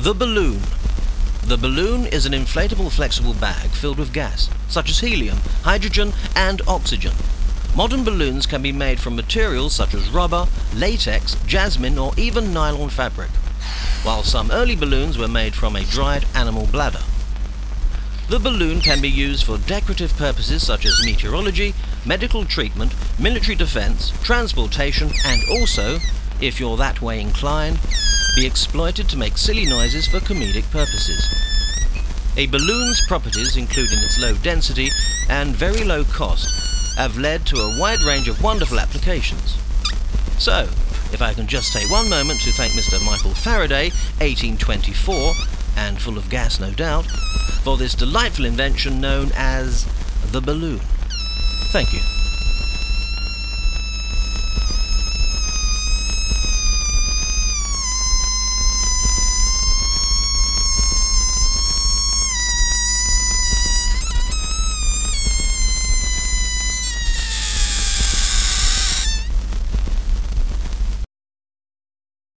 The balloon. The balloon is an inflatable flexible bag filled with gas, such as helium, hydrogen and oxygen. Modern balloons can be made from materials such as rubber, latex, jasmine or even nylon fabric, while some early balloons were made from a dried animal bladder. The balloon can be used for decorative purposes such as meteorology, medical treatment, military defense, transportation and also, if you're that way inclined, be exploited to make silly noises for comedic purposes. A balloon's properties, including its low density and very low cost, have led to a wide range of wonderful applications. So, if I can just take one moment to thank Mr. Michael Faraday, 1824, and full of gas no doubt, for this delightful invention known as the balloon. Thank you.